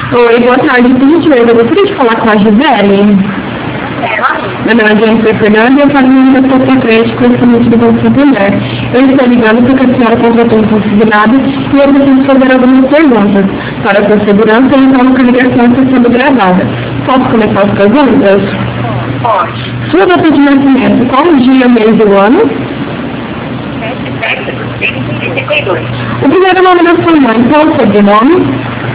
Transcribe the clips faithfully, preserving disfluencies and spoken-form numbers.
Oi, boa tarde, por gentileza, eu gostaria de falar com a Gisele. Meu nome é Jennifer Fernanda e eu falo no meu corpo crédito com esse limite do Banco Santander. Eu estou ligando porque a senhora contratou um consignado e eu preciso fazer algumas perguntas. Para a sua segurança, eu informo que a ligação está sendo gravada. Posso começar as perguntas? Pode. Sua data de nascimento, qual o dia, mês e o ano? sete sete setenta e dois. O primeiro nome da sua mãe, qual o sobrenome?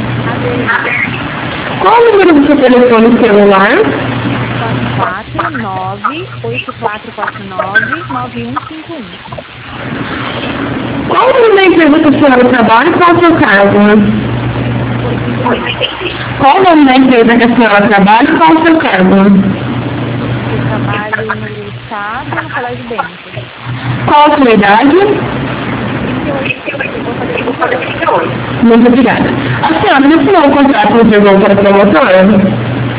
Qual o número do seu telefone celular? quatro nove oito quatro quatro nove nove um cinco um. Qual o nome da empresa que a senhora trabalha e qual o seu cargo? Qual o nome da empresa que a senhora trabalha e qual o seu cargo? Eu trabalho no Estado e no Colégio Bento. Qual a sua idade? Muito obrigada. A senhora não assinou o contrato que entregou para a promotora?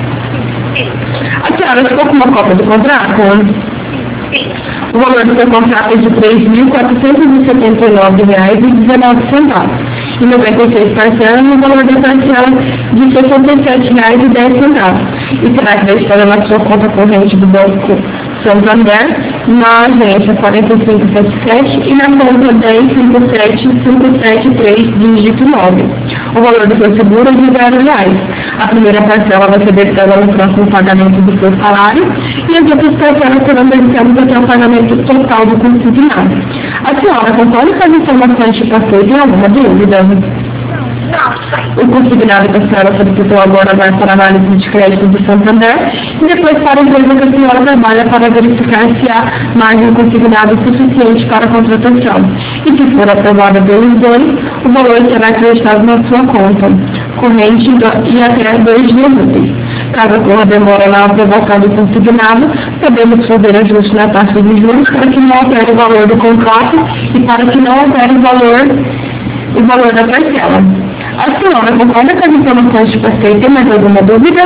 A senhora ficou com uma cópia do contrato? Sim. O valor do seu contrato é de três mil quatrocentos e setenta e nove reais e dezenove centavos. E noventa e seis parcelas no valor da parcela de sessenta e sete reais e dez centavos. E será acreditada na sua conta corrente do Banco Santander, na agência quatro cinco sete sete e na conta dez cinco sete cinco sete três, dígito nove. O valor do seu seguro é de zero reais. A primeira parcela vai ser debitada no próximo pagamento do seu salário e as outras parcelas serão debitadas até o pagamento total do consignado. A senhora concorda com as informações que passei? Tem alguma dúvida? O consignado que a senhora solicitou agora vai para a análise de crédito do Santander e depois para a empresa que a senhora trabalha para verificar se há margem consignada suficiente para a contratação. E se for aprovada pelos dois, o valor será acreditado na sua conta corrente e até dois dias úteis. Caso ocorra demora na aprovação do consignado, podemos fazer ajuste na taxa de juros para que não altere o valor do contrato e para que não altere o valor, o valor da parcela. A senhora concorda com as informações que passei? Tem mais alguma dúvida?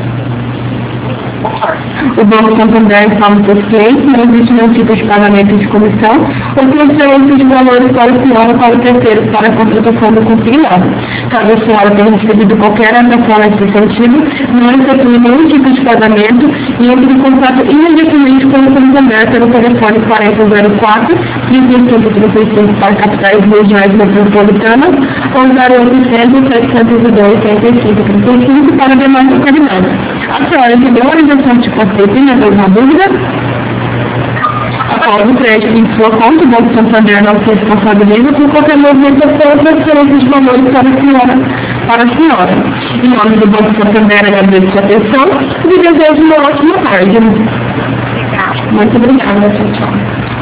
O Banco Santander informa seus clientes, não existe nenhum tipo de pagamento de comissão ou transferência de valores para a senhora ou para o terceiro para a contratação do consignado. Caso a senhora tenha recebido qualquer anotação nesse sentido, não efetue nenhum tipo de pagamento e entre em contato imediatamente com o Santander pelo telefone quarenta zero quatro, trinta e cinco trinta e cinco para capitais regionais metropolitanas ou zero oitocentos, setecentos e dois, trinta e cinco trinta e cinco para demais localidades. A senhora entendeu a orientação de conceito? Tem mais alguma dúvida? Após o crédito em sua conta, o Banco Santander não se responsabiliza por qualquer movimentação ou transferência de valores para a senhora. Para a senhora. Em nome do Banco Santander, agradeço sua atenção e desejo uma ótima tarde. Muito obrigada. Tchau, tchau.